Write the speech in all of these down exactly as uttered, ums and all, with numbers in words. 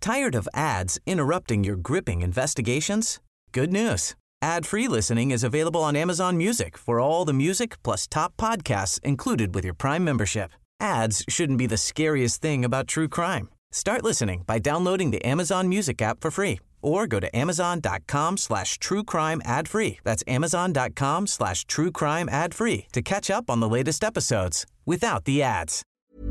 Tired of ads interrupting your gripping investigations? Good news. Ad-free listening is available on Amazon Music for all the music plus top podcasts included with your Prime membership. Ads shouldn't be the scariest thing about true crime. Start listening by downloading the Amazon Music app for free or go to amazon.com slash true crime ad free. That's amazon.com slash true crime ad free to catch up on the latest episodes without the ads.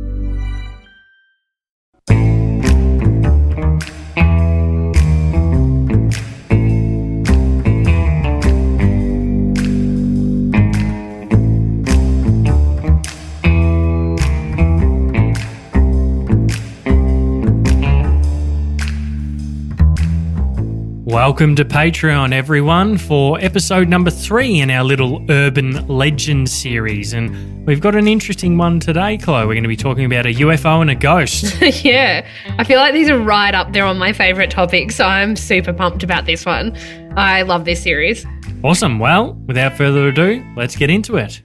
Welcome to Patreon, everyone, for episode number three in our little Urban Legend series. And we've got an interesting one today, Chloe. We're going to be talking about a U F O and a ghost. Yeah, I feel like these are right up there on my favourite topics, so I'm super pumped about this one. I love this series. Awesome. Well, without further ado, let's get into it.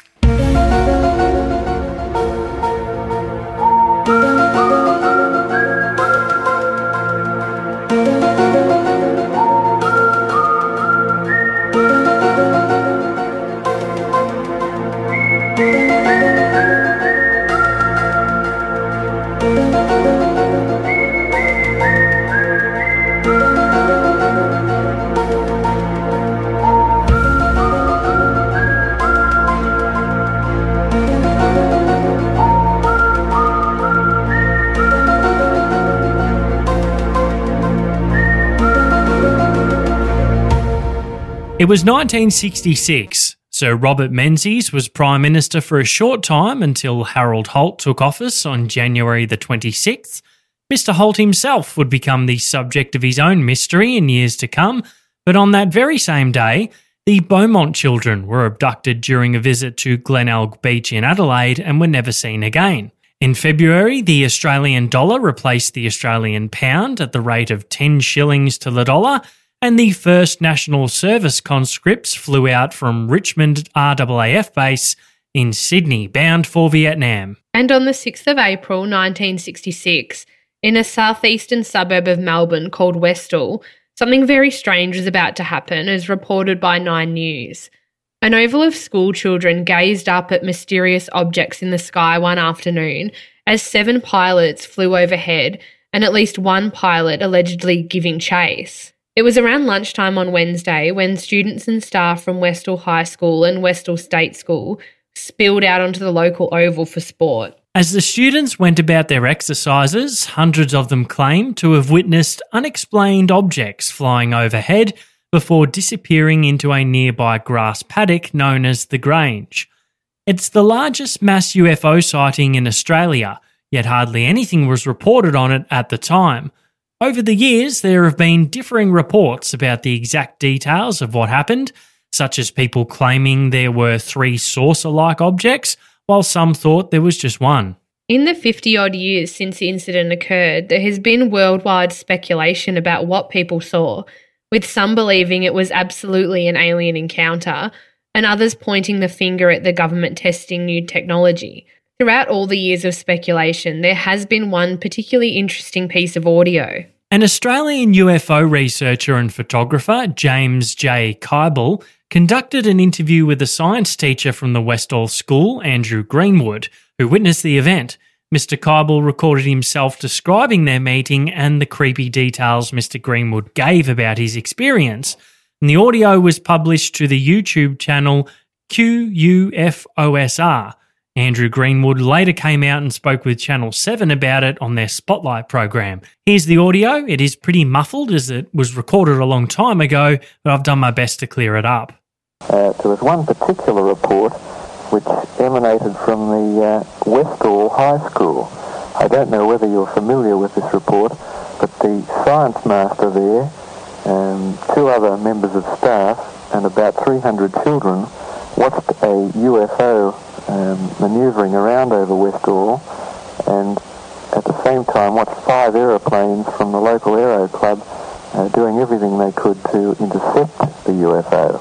It was nineteen sixty-six. Sir Robert Menzies was Prime Minister for a short time until Harold Holt took office on January the twenty-sixth. Mister Holt himself would become the subject of his own mystery in years to come, but on that very same day, the Beaumont children were abducted during a visit to Glenelg Beach in Adelaide and were never seen again. In February, the Australian dollar replaced the Australian pound at the rate of ten shillings to the dollar, and the first National Service conscripts flew out from Richmond R A A F base in Sydney, bound for Vietnam. And on the sixth of April nineteen sixty-six, in a southeastern suburb of Melbourne called Westall, something very strange was about to happen, as reported by Nine News. An oval of school children gazed up at mysterious objects in the sky one afternoon as seven pilots flew overhead and at least one pilot allegedly giving chase. It was around lunchtime on Wednesday when students and staff from Westall High School and Westall State School spilled out onto the local oval for sport. As the students went about their exercises, hundreds of them claimed to have witnessed unexplained objects flying overhead before disappearing into a nearby grass paddock known as the Grange. It's the largest mass U F O sighting in Australia, yet hardly anything was reported on it at the time. Over the years, there have been differing reports about the exact details of what happened, such as people claiming there were three saucer-like objects, while some thought there was just one. In the fifty-odd years since the incident occurred, there has been worldwide speculation about what people saw, with some believing it was absolutely an alien encounter, and others pointing the finger at the government testing new technology. Throughout all the years of speculation, there has been one particularly interesting piece of audio. An Australian U F O researcher and photographer, James J. Kybal, conducted an interview with a science teacher from the Westall School, Andrew Greenwood, who witnessed the event. Mister Kybal recorded himself describing their meeting and the creepy details Mister Greenwood gave about his experience. And the audio was published to the YouTube channel Q U F O S R. Andrew Greenwood later came out and spoke with Channel seven about it on their Spotlight program. Here's the audio. It is pretty muffled as it was recorded a long time ago, but I've done my best to clear it up. Uh, there was one particular report which emanated from the uh, Westall High School. I don't know whether you're familiar with this report, but the science master there, um, two other members of staff, and about three hundred children watched a U F O Um, manoeuvring around over Westall, and at the same time watched five aeroplanes from the local aero club uh, doing everything they could to intercept the U F O.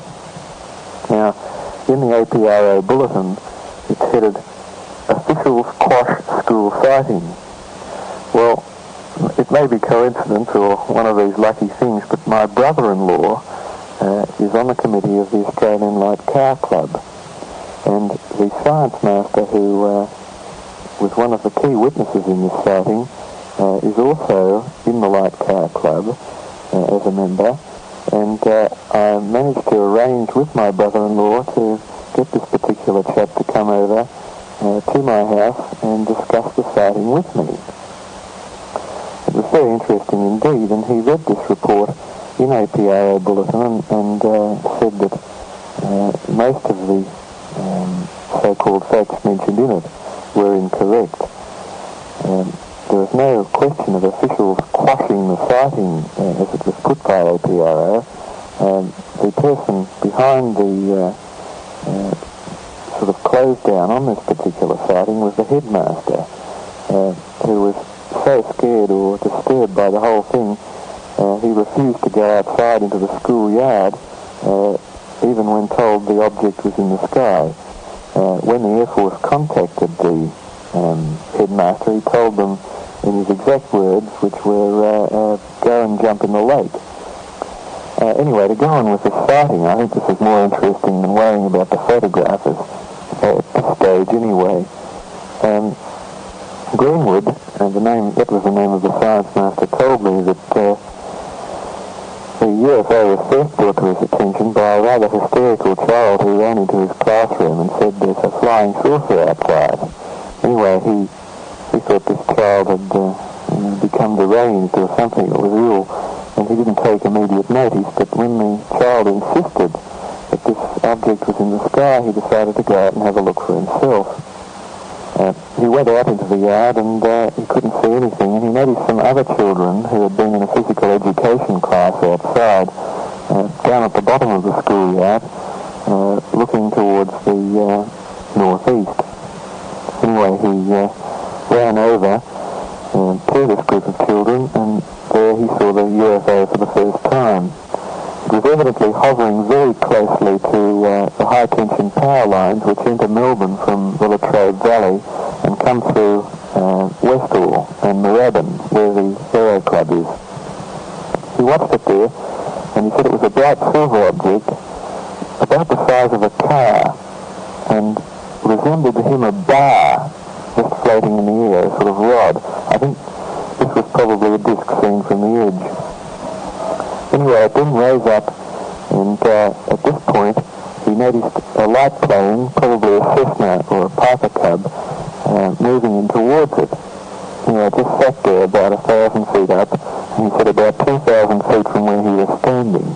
Now, in the A P R O bulletin, it's headed Officials Quash School Sighting. Well, it may be coincidence or one of these lucky things, but my brother-in-law uh, is on the committee of the Australian Light Car Club. And the science master who uh, was one of the key witnesses in this sighting uh, is also in the Light Car Club uh, as a member. And uh, I managed to arrange with my brother-in-law to get this particular chap to come over uh, to my house and discuss the sighting with me. It was very interesting indeed, and he read this report in A P R O Bulletin and, and uh, said that uh, most of the um, so-called facts mentioned in it were incorrect. Um, there was no question of officials quashing the sighting uh, as it was put by A P R O. Um, the person behind the uh, uh, sort of close down on this particular sighting was the headmaster, uh, who was so scared or disturbed by the whole thing, uh, he refused to go outside into the schoolyard, uh, even when told the object was in the sky. Uh, when the Air Force contacted the um, headmaster, he told them in his exact words, which were, uh, uh, go and jump in the lake. Uh, anyway, to go on with the sighting, I think this is more interesting than worrying about the photographers, uh, at this stage anyway. Um, Greenwood, and the name, that was the name of the science master, told me that uh, the U F O was first brought to his attention by a rather hysterical child who ran into his classroom and said there's a flying saucer outside. Anyway, he he thought this child had uh, you know, become deranged or something, or was ill, and he didn't take immediate notice, but when the child insisted that this object was in the sky, he decided to go out and have a look for himself. Uh, he went out into the yard and uh, he couldn't see anything, and he noticed some other children who had been in a physical education class outside, uh, down at the bottom of the schoolyard, uh, looking towards the uh, northeast. Anyway, he uh, ran over uh, to this group of children, and there he saw the U F O for the first time. It was evidently hovering very closely to uh, the high-tension power lines which enter Melbourne from the Latrobe Valley and come through uh, Westall and Moorabbin, where the Aero Club is. He watched it there, and he said it was a bright silver object, about the size of a car, and resembled to him a bar just floating in the air, a sort of rod. I think this was probably a disc seen from the edge. Anyway, it then rose up, and uh, at this point, he noticed a light plane, probably a Cessna or a Piper Cub, uh, moving in towards it. You know, it just sat there about a thousand feet up, and he said about two thousand feet from where he was standing.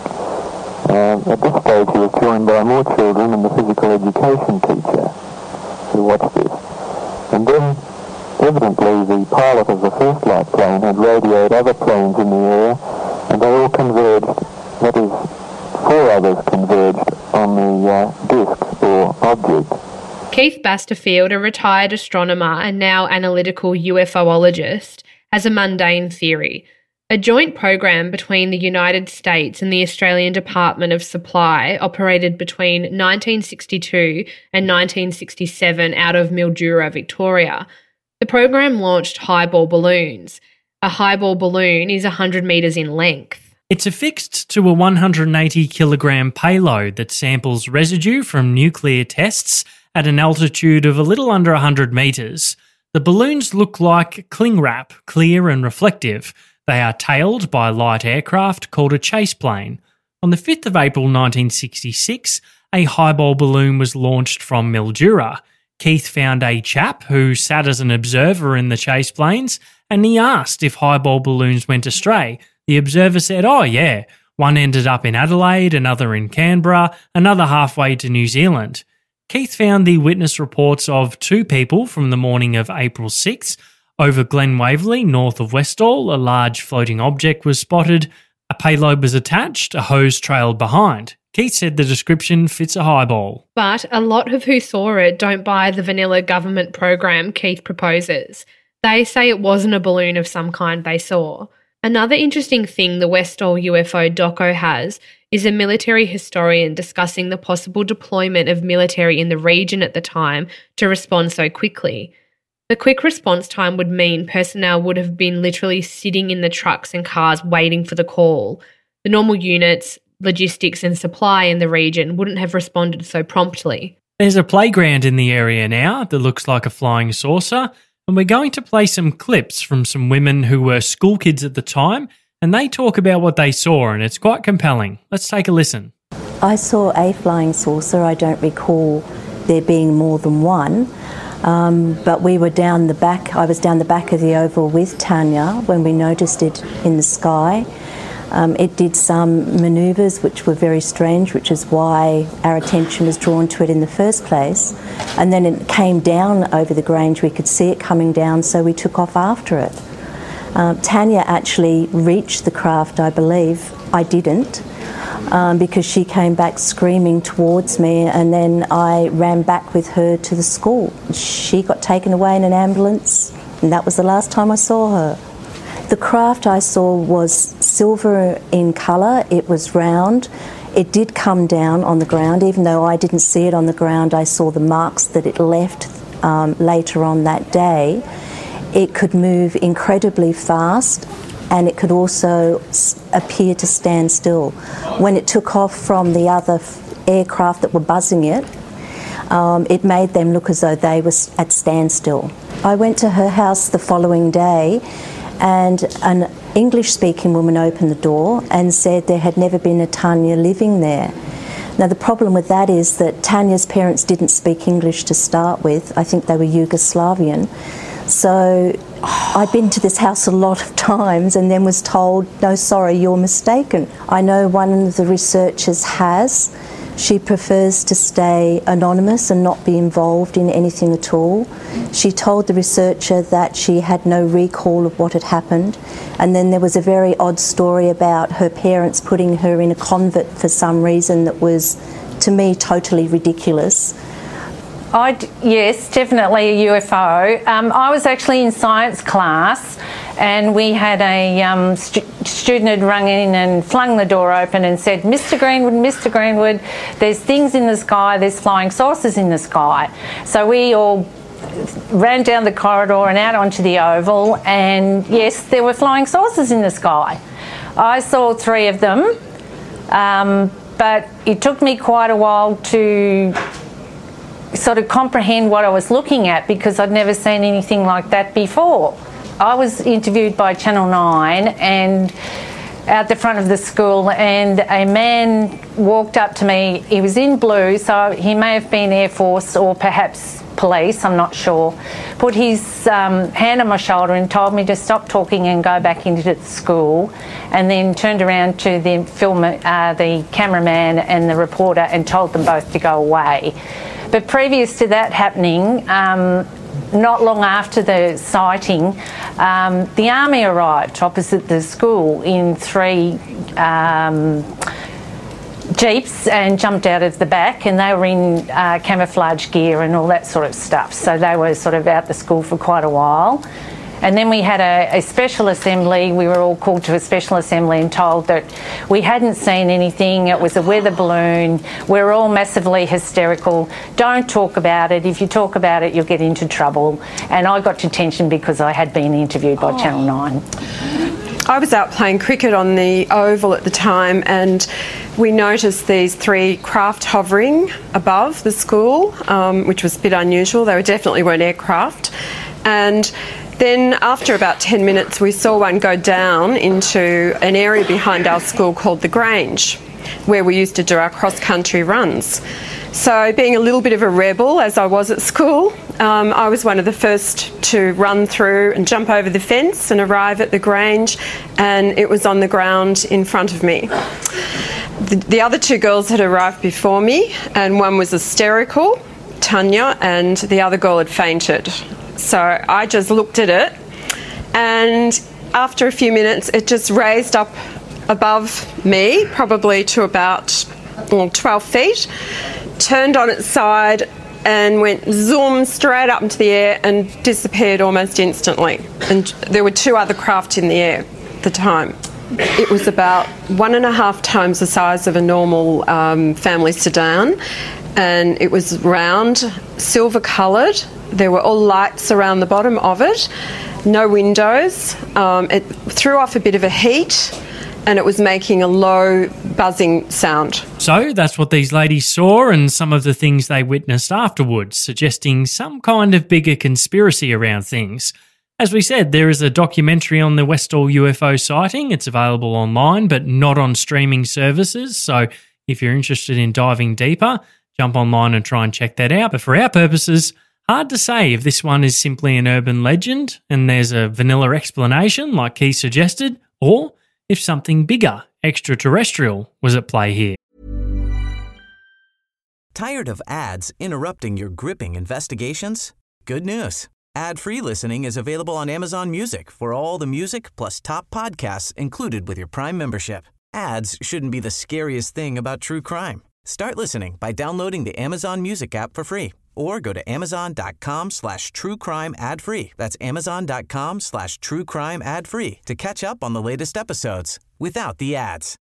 Uh, at this stage, he was joined by more children and the physical education teacher who watched this. And then, evidently, the pilot of the first light plane had radioed other planes in the air, and they all converged, that is, four others converged on the uh, disk or object. Keith Basterfield, a retired astronomer and now analytical UFOologist, has a mundane theory. A joint program between the United States and the Australian Department of Supply operated between nineteen sixty-two and nineteen sixty-seven out of Mildura, Victoria. The program launched highball balloons. A highball balloon is one hundred metres in length. It's affixed to a one hundred eighty kilogram payload that samples residue from nuclear tests at an altitude of a little under one hundred metres. The balloons look like cling wrap, clear and reflective. They are tailed by light aircraft called a chase plane. On the fifth of April nineteen sixty-six, a highball balloon was launched from Mildura. Keith found a chap who sat as an observer in the chase planes, and he asked if highball balloons went astray. The observer said, oh yeah, one ended up in Adelaide, another in Canberra, another halfway to New Zealand. Keith found the witness reports of two people from the morning of April sixth. Over Glen Waverley, north of Westall, a large floating object was spotted, a payload was attached, a hose trailed behind. Keith said the description fits a highball. But a lot of who saw it don't buy the vanilla government program Keith proposes. They say it wasn't a balloon of some kind they saw. Another interesting thing the Westall U F O doco has is a military historian discussing the possible deployment of military in the region at the time to respond so quickly. The quick response time would mean personnel would have been literally sitting in the trucks and cars waiting for the call. The normal units, logistics and supply in the region wouldn't have responded so promptly. There's a playground in the area now that looks like a flying saucer, and we're going to play some clips from some women who were school kids at the time, and they talk about what they saw, and it's quite compelling. Let's take a listen. I saw a flying saucer. I don't recall there being more than one. Um, but we were down the back, I was down the back of the oval with Tanya when we noticed it in the sky. Um, it did some manoeuvres which were very strange, which is why our attention was drawn to it in the first place. And then it came down over the Grange. We could see it coming down, so we took off after it. Um, Tanya actually reached the craft, I believe. I didn't. Um, because she came back screaming towards me, and then I ran back with her to the school. She got taken away in an ambulance, and that was the last time I saw her. The craft I saw was silver in colour. It was round. It did come down on the ground. Even though I didn't see it on the ground, I saw the marks that it left um, later on that day. It could move incredibly fast, and it could also appear to stand still. When it took off from the other aircraft that were buzzing it, um, it made them look as though they were at standstill. I went to her house the following day, and an English-speaking woman opened the door and said there had never been a Tanya living there. Now, the problem with that is that Tanya's parents didn't speak English to start with. I think they were Yugoslavian. So I'd been to this house a lot of times and then was told, no, sorry, you're mistaken. I know one of the researchers has. She prefers to stay anonymous and not be involved in anything at all. She told the researcher that she had no recall of what had happened. And then there was a very odd story about her parents putting her in a convent for some reason that was, to me, totally ridiculous. I'd, yes, definitely a U F O. Um, I was actually in science class, and we had a um, stu- student had rung in and flung the door open and said, Mister Greenwood, Mister Greenwood, there's things in the sky, there's flying saucers in the sky. So we all ran down the corridor and out onto the oval, and yes, there were flying saucers in the sky. I saw three of them, um, but it took me quite a while to sort of comprehend what I was looking at, because I'd never seen anything like that before. I was interviewed by Channel nine and out the front of the school, and a man walked up to me. He was in blue, so he may have been Air Force or perhaps police, I'm not sure. Put his um, hand on my shoulder and told me to stop talking and go back into the school, and then turned around to the film, uh, the cameraman and the reporter and told them both to go away. But previous to that happening, um, not long after the sighting, um, the army arrived opposite the school in three um, jeeps and jumped out of the back, and they were in uh, camouflage gear and all that sort of stuff. So they were sort of out the school for quite a while. And then we had a, a special assembly. We were all called to a special assembly and told that we hadn't seen anything. It was a weather balloon. We were all massively hysterical. Don't talk about it. If you talk about it, you'll get into trouble. And I got detention because I had been interviewed by oh. Channel nine. I was out playing cricket on the oval at the time, and we noticed these three craft hovering above the school, um, which was a bit unusual. They definitely weren't aircraft. And then after about ten minutes, we saw one go down into an area behind our school called the Grange, where we used to do our cross-country runs. So being a little bit of a rebel, as I was at school, um, I was one of the first to run through and jump over the fence and arrive at the Grange, and it was on the ground in front of me. The, the other two girls had arrived before me, and one was hysterical, Tanya, and the other girl had fainted. So I just looked at it, and after a few minutes it just raised up above me, probably to about well, twelve feet, turned on its side and went zoom straight up into the air and disappeared almost instantly. And there were two other craft in the air at the time. It was about one and a half times the size of a normal um, family sedan, and it was round, silver coloured, There were all lights around the bottom of it, no windows. Um, it threw off a bit of a heat and it was making a low buzzing sound. So that's what these ladies saw and some of the things they witnessed afterwards, suggesting some kind of bigger conspiracy around things. As we said, there is a documentary on the Westall U F O sighting. It's available online, but not on streaming services. So if you're interested in diving deeper, jump online and try and check that out. But for our purposes, hard to say if this one is simply an urban legend and there's a vanilla explanation like Keith suggested, or if something bigger, extraterrestrial, was at play here. Tired of ads interrupting your gripping investigations? Good news. Ad-free listening is available on Amazon Music for all the music plus top podcasts included with your Prime membership. Ads shouldn't be the scariest thing about true crime. Start listening by downloading the Amazon Music app for free or go to amazon.com slash true crime ad free. That's amazon.com slash true crime ad free to catch up on the latest episodes without the ads.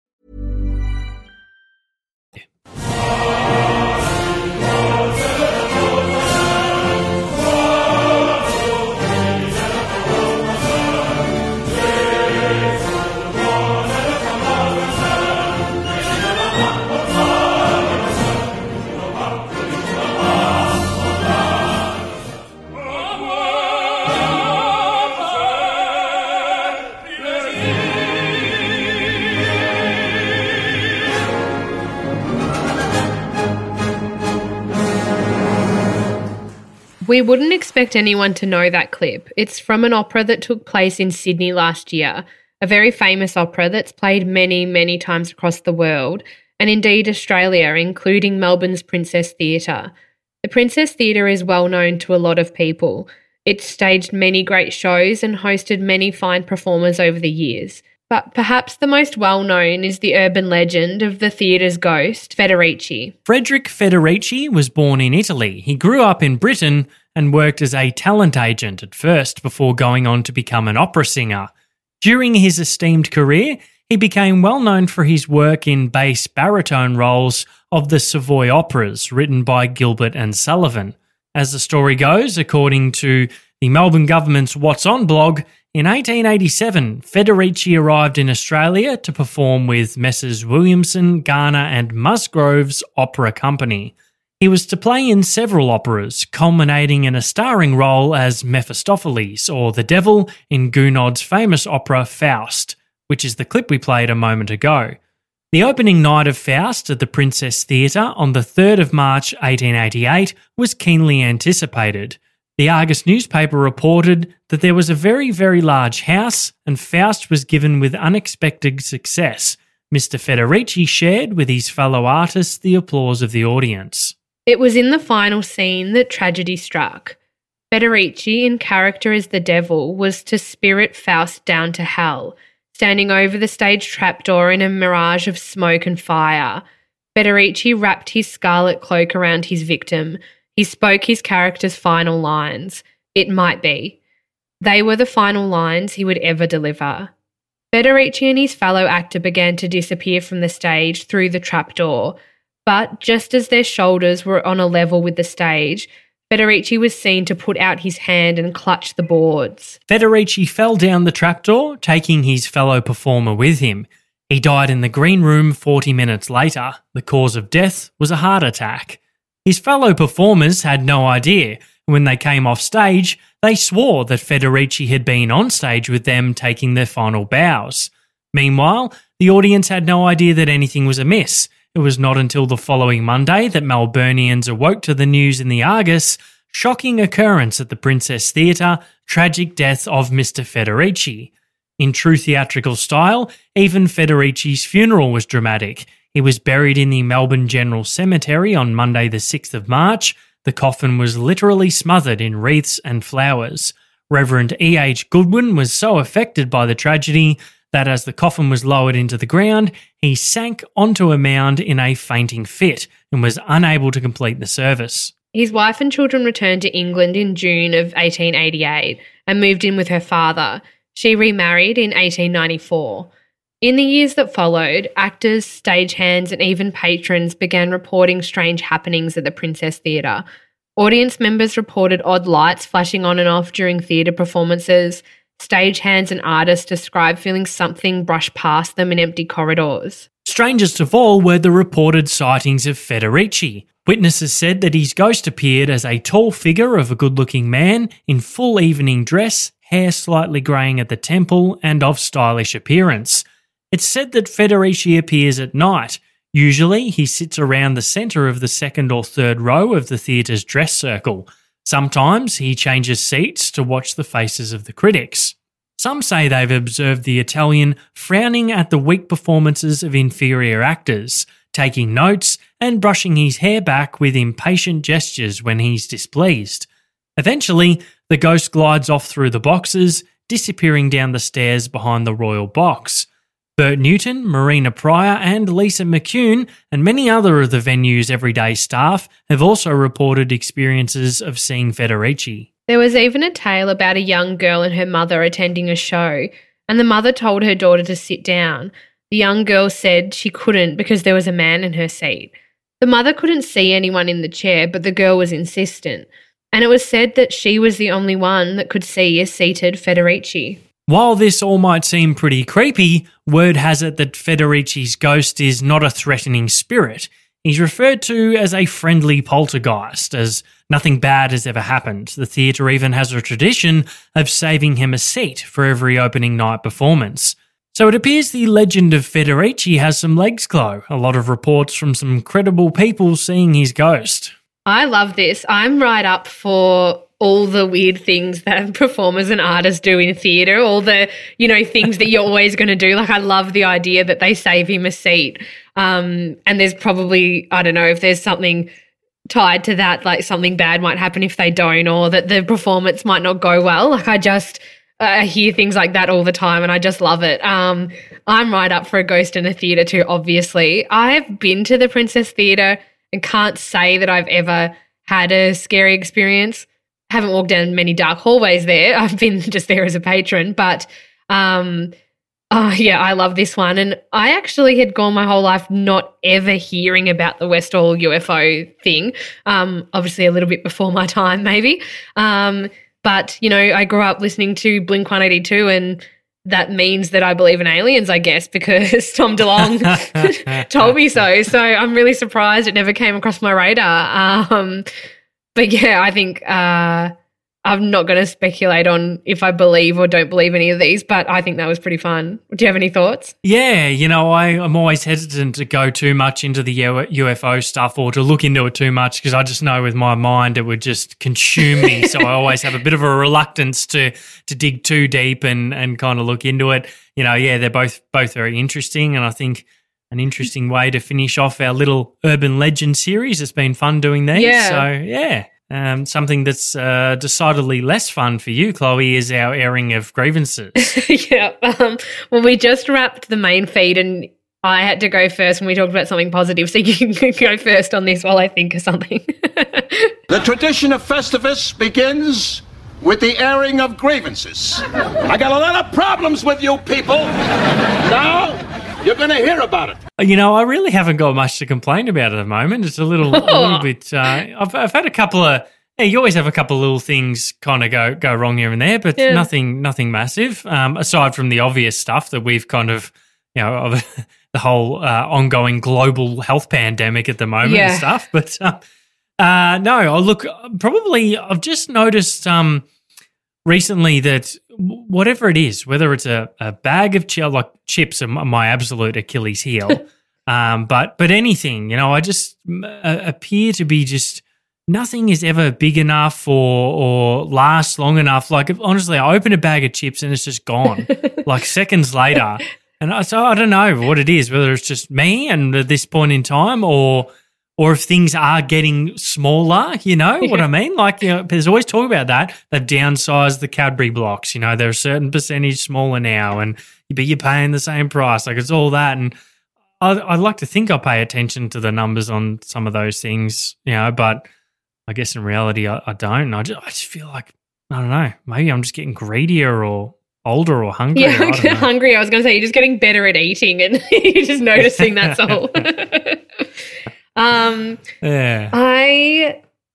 We wouldn't expect anyone to know that clip. It's from an opera that took place in Sydney last year, a very famous opera that's played many, many times across the world, and indeed Australia, including Melbourne's Princess Theatre. The Princess Theatre is well known to a lot of people. It's staged many great shows and hosted many fine performers over the years. But perhaps the most well-known is the urban legend of the theatre's ghost, Federici. Frederick Federici was born in Italy. He grew up in Britain and worked as a talent agent at first before going on to become an opera singer. During his esteemed career, he became well known for his work in bass baritone roles of the Savoy operas written by Gilbert and Sullivan. As the story goes, according to the Melbourne Government's What's On blog, in eighteen eighty-seven, Federici arrived in Australia to perform with Messrs Williamson, Garner and Musgrove's opera company. He was to play in several operas, culminating in a starring role as Mephistopheles, or the devil, in Gounod's famous opera Faust, which is the clip we played a moment ago. The opening night of Faust at the Princess Theatre on the third of March eighteen eighty-eight was keenly anticipated. The Argus newspaper reported that there was a very, very large house and Faust was given with unexpected success. Mister Federici shared with his fellow artists the applause of the audience. It was in the final scene that tragedy struck. Federici, in character as the devil, was to spirit Faust down to hell, standing over the stage trapdoor in a mirage of smoke and fire. Federici wrapped his scarlet cloak around his victim. He spoke his character's final lines. It might be. They were the final lines he would ever deliver. Federici and his fellow actor began to disappear from the stage through the trapdoor, but just as their shoulders were on a level with the stage, Federici was seen to put out his hand and clutch the boards. Federici fell down the trapdoor, taking his fellow performer with him. He died in the green room forty minutes later. The cause of death was a heart attack. His fellow performers had no idea. When they came off stage, they swore that Federici had been on stage with them taking their final bows. Meanwhile, the audience had no idea that anything was amiss. It was not until the following Monday that Melburnians awoke to the news in the Argus: shocking occurrence at the Princess Theatre, tragic death of Mister Federici. In true theatrical style, even Federici's funeral was dramatic. He was buried in the Melbourne General Cemetery on Monday the sixth of March. The coffin was literally smothered in wreaths and flowers. Reverend E H Goodwin was so affected by the tragedy that as the coffin was lowered into the ground, he sank onto a mound in a fainting fit and was unable to complete the service. His wife and children returned to England in June of eighteen eighty-eight and moved in with her father. She remarried in eighteen ninety-four. In the years that followed, actors, stagehands and even patrons began reporting strange happenings at the Princess Theatre. Audience members reported odd lights flashing on and off during theatre performances. Stagehands and artists described feeling something brush past them in empty corridors. Strangest of all were the reported sightings of Federici. Witnesses said that his ghost appeared as a tall figure of a good-looking man in full evening dress, hair slightly greying at the temple, and of stylish appearance. It's said that Federici appears at night. Usually, he sits around the centre of the second or third row of the theatre's dress circle. Sometimes he changes seats to watch the faces of the critics. Some say they've observed the Italian frowning at the weak performances of inferior actors, taking notes and brushing his hair back with impatient gestures when he's displeased. Eventually, the ghost glides off through the boxes, disappearing down the stairs behind the royal box. Bert Newton, Marina Pryor and Lisa McCune and many other of the venue's everyday staff have also reported experiences of seeing Federici. There was even a tale about a young girl and her mother attending a show, and the mother told her daughter to sit down. The young girl said she couldn't because there was a man in her seat. The mother couldn't see anyone in the chair, but the girl was insistent, and it was said that she was the only one that could see a seated Federici. While this all might seem pretty creepy, word has it that Federici's ghost is not a threatening spirit. He's referred to as a friendly poltergeist, as nothing bad has ever happened. The theatre even has a tradition of saving him a seat for every opening night performance. So it appears the legend of Federici has some legs, Chloe. A lot of reports from some credible people seeing his ghost. I love this. I'm right up for all the weird things that performers and artists do in theatre, all the, you know, things that you're always going to do. Like, I love the idea that they save him a seat. Um, and there's probably, I don't know, if there's something tied to that, like something bad might happen if they don't, or that the performance might not go well. Like, I just uh, hear things like that all the time and I just love it. Um, I'm right up for a ghost in a theatre too, obviously. I've been to the Princess Theatre and can't say that I've ever had a scary experience. I haven't walked down many dark hallways there. I've been just there as a patron, but um, oh, yeah, I love this one. And I actually had gone my whole life not ever hearing about the Westall U F O thing, um, obviously a little bit before my time maybe. Um, but, you know, I grew up listening to Blink one eighty-two and that means that I believe in aliens, I guess, because Tom DeLonge told me so. So I'm really surprised it never came across my radar. Um, but, yeah, I think uh, I'm not going to speculate on if I believe or don't believe any of these, but I think that was pretty fun. Do you have any thoughts? Yeah, you know, I, I'm always hesitant to go too much into the U F O stuff or to look into it too much because I just know with my mind it would just consume me. So I always have a bit of a reluctance to to dig too deep and, and kind of look into it. You know, yeah, they're both both very interesting, and I think an interesting way to finish off our little urban legend series. It's been fun doing these. Yeah. So, yeah. Um, something that's uh, decidedly less fun for you, Chloe, is our airing of grievances. yeah. Um, well, we just wrapped the main feed and I had to go first when we talked about something positive, so you can go first on this while I think of something. The tradition of Festivus begins with the airing of grievances. I got a lot of problems with you people. Now you're going to hear about it. You know, I really haven't got much to complain about at the moment. It's a little, a little bit. Uh, I've, I've had a couple of. Yeah, you always have a couple of little things kind of go go wrong here and there, but yeah. nothing, nothing massive. Um, aside from the obvious stuff that we've kind of, you know, of the whole uh, ongoing global health pandemic at the moment yeah. and stuff. But uh, uh, no, I look. Probably, I've just noticed um, recently that whatever it is, whether it's a, a bag of chips, like chips are my absolute Achilles heel, um, but but anything, you know, I just uh, appear to be just nothing is ever big enough or or lasts long enough. Like honestly, I open a bag of chips and it's just gone, like seconds later, and I, so I don't know what it is, whether it's just me and at this point in time, or or if things are getting smaller, you know what I mean? Like, you know, there's always talk about that. They've downsized the Cadbury blocks, you know, they're a certain percentage smaller now, and but you're paying the same price. Like, it's all that. And I, I'd like to think I pay attention to the numbers on some of those things, you know, but I guess in reality I, I don't. I just, I just feel like, I don't know, maybe I'm just getting greedier or older or hungrier. Yeah, I don't know. hungry. I was going to say, you're just getting better at eating and you're just noticing that's all. Um, yeah. I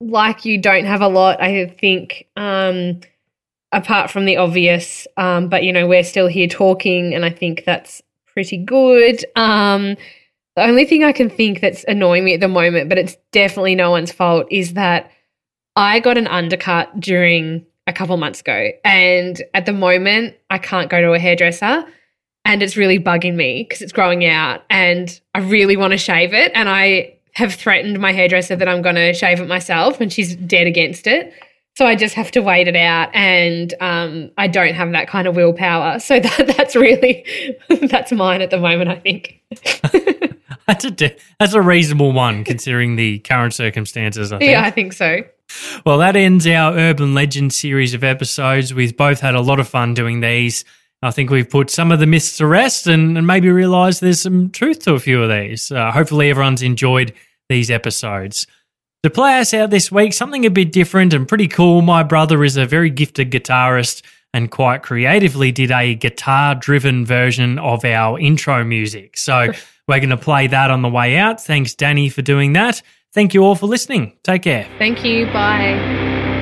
like you, don't have a lot, I think, um, apart from the obvious. Um, but, you know, we're still here talking, and I think that's pretty good. Um, the only thing I can think that's annoying me at the moment, but it's definitely no one's fault, is that I got an undercut during a couple months ago, and at the moment I can't go to a hairdresser, and it's really bugging me because it's growing out and I really want to shave it, and I have threatened my hairdresser that I'm going to shave it myself, and she's dead against it. So I just have to wait it out, and um, I don't have that kind of willpower. So that, that's really, that's mine at the moment, I think. That's a de- that's a reasonable one considering the current circumstances, I think. Yeah, I think so. Well, that ends our Urban Legend series of episodes. We've both had a lot of fun doing these. I think we've put some of the myths to rest and, and maybe realised there's some truth to a few of these. Uh, hopefully everyone's enjoyed these episodes. To play us out this week, something a bit different and pretty cool. My brother is a very gifted guitarist and quite creatively did a guitar-driven version of our intro music. So we're going to play that on the way out. Thanks, Danny, for doing that. Thank you all for listening. Take care. Thank you. Bye.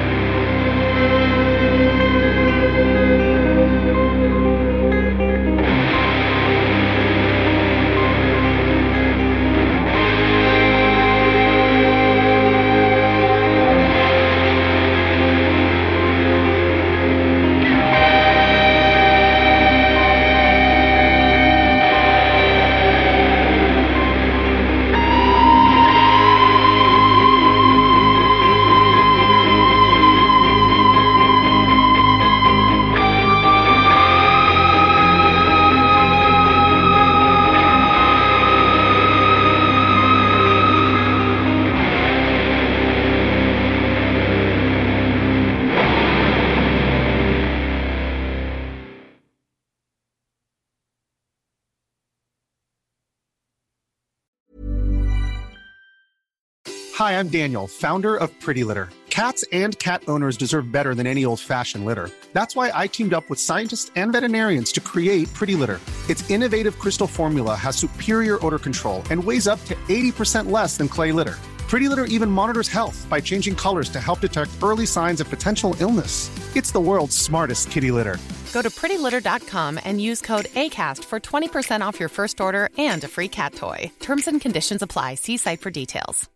Hi, I'm Daniel, founder of Pretty Litter. Cats and cat owners deserve better than any old-fashioned litter. That's why I teamed up with scientists and veterinarians to create Pretty Litter. Its innovative crystal formula has superior odor control and weighs up to eighty percent less than clay litter. Pretty Litter even monitors health by changing colors to help detect early signs of potential illness. It's the world's smartest kitty litter. Go to pretty litter dot com and use code ACAST for twenty percent off your first order and a free cat toy. Terms and conditions apply. See site for details.